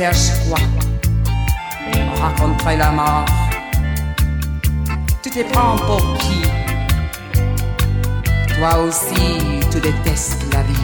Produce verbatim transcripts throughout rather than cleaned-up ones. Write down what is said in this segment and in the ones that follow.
cherches quoi? Raconterait la mort. Tu te prends pour qui? Toi aussi, tu détestes la vie.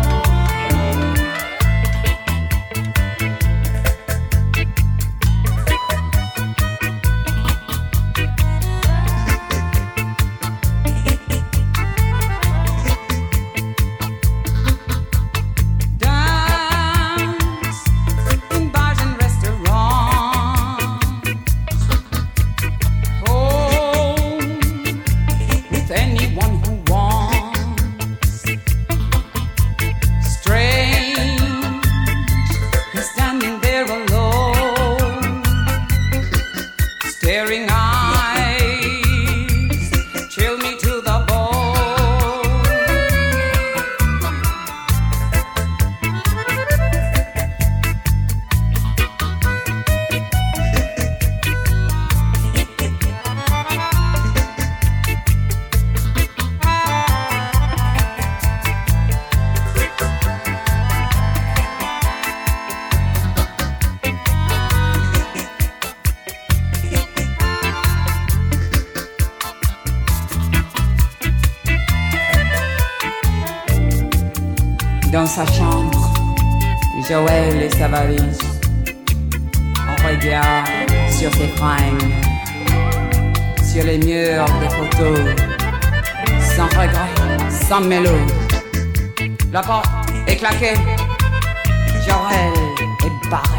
Dans sa chambre, Joël et sa valise. On regarde sur ses fringues, sur les murs des photos, sans regret, sans mélo. La porte est claquée, Joël est barré.